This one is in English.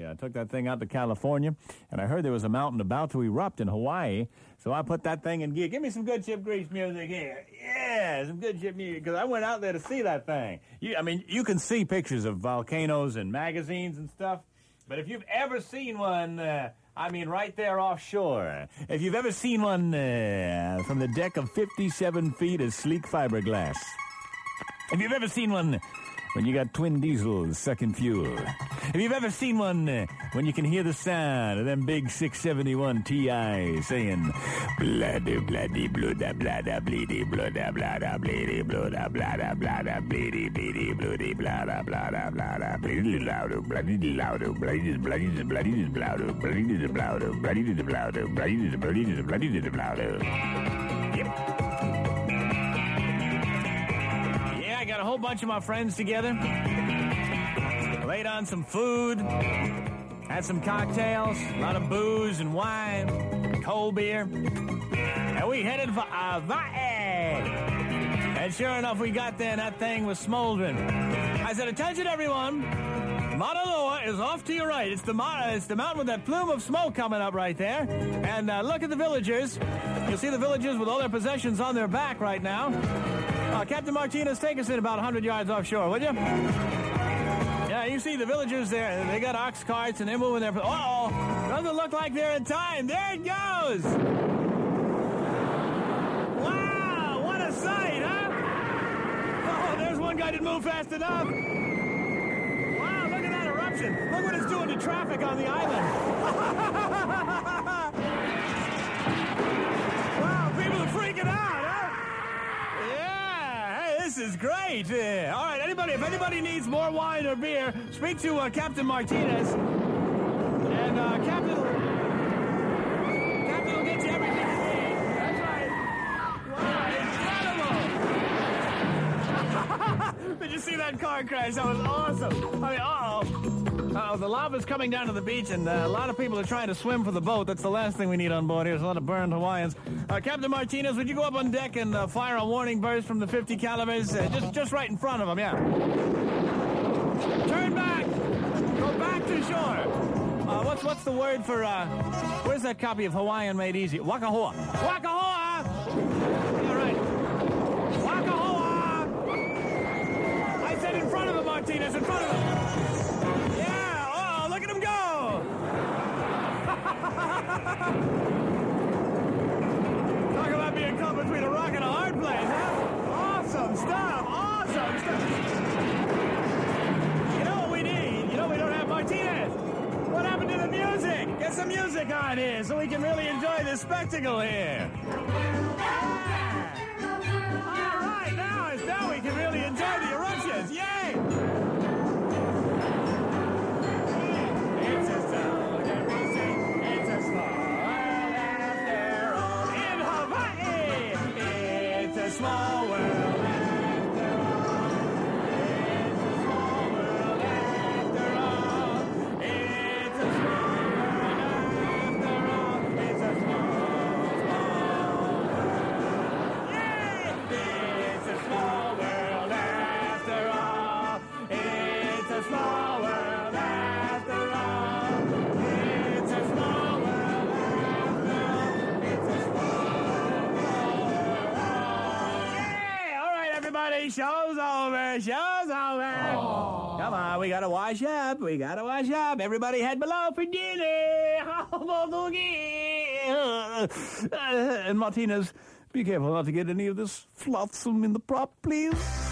I took that thing out to California, and I heard there was a mountain about to erupt in Hawaii, so I put that thing in gear. Give me some good Chip Grease music here. Yeah, some good Chip music, because I went out there to see that thing. You can see pictures of volcanoes in magazines and stuff, but if you've ever seen one, right there offshore, if you've ever seen one from the deck of 57 feet of sleek fiberglass, if you've ever seen one when you got twin diesels sucking fuel, if you've ever seen one when you can hear the sound of them big 671 TI saying, bladdy, bladdy, blooda, blada, bleedy, blooda, blada, bleedy, blooda, blada, blada, bleedy, bleedy, bloody, blada, blada, blada, bleedy, louder, bloody, louder, bloody, bloody, bloody, louder, bloody, louder, bloody, louder, bloody, bloody, bloody, louder. Yep. Got a whole bunch of my friends together, laid on some food, had some cocktails, a lot of booze and wine, cold beer, and we headed for Hawaii. And sure enough, we got there and that thing was smoldering. I said, attention everyone, Mauna Loa is off to your right. It's the mountain with that plume of smoke coming up right there. And look at the villagers. You'll see the villagers with all their possessions on their back right now. Captain Martinez, take us in about 100 yards offshore, would you? Yeah, you see the villagers there. They got ox carts and they're moving their... Uh-oh! Doesn't look like they're in time. There it goes! Wow! What a sight, huh? Oh, there's one guy that moved fast enough. Wow, look at that eruption. Look what it's doing to traffic on the island. Wow, people are freaking out, huh? This is great. All right, if anybody needs more wine or beer, speak to Captain Martinez. And Captain will get you everything you need. That's right. Wow, incredible. Did you see that car crash? That was awesome. The lava's coming down to the beach, and a lot of people are trying to swim for the boat. That's the last thing we need on board here. There's a lot of burned Hawaiians. Captain Martinez, would you go up on deck and fire a warning burst from the 50 calibers? Just right in front of them, yeah. Turn back! Go back to shore! What's the word for, where's that copy of Hawaiian Made Easy? Wakahoa! Wakahoa! Yeah, right. Wakahoa! I said in front of him, Martinez, in front of him! Look at him go! Talk about being caught between a rock and a hard place, huh? Awesome stuff! Awesome stuff! You know what we need? We don't have Martinez! What happened to the music? Get some music on here so we can really enjoy this spectacle here. All right, now we can really enjoy the eruptions. Yay! Small world after all. It's a small world after all. It's a small world after all. It's a small world. Yay! It's a small world after all. It's a small world after all. It's a small world after all. It's a small Everybody, show's over. Aww. Come on, we gotta wash up. Everybody head below for dinner. And Martinez, be careful not to get any of this flotsam in the prop, please.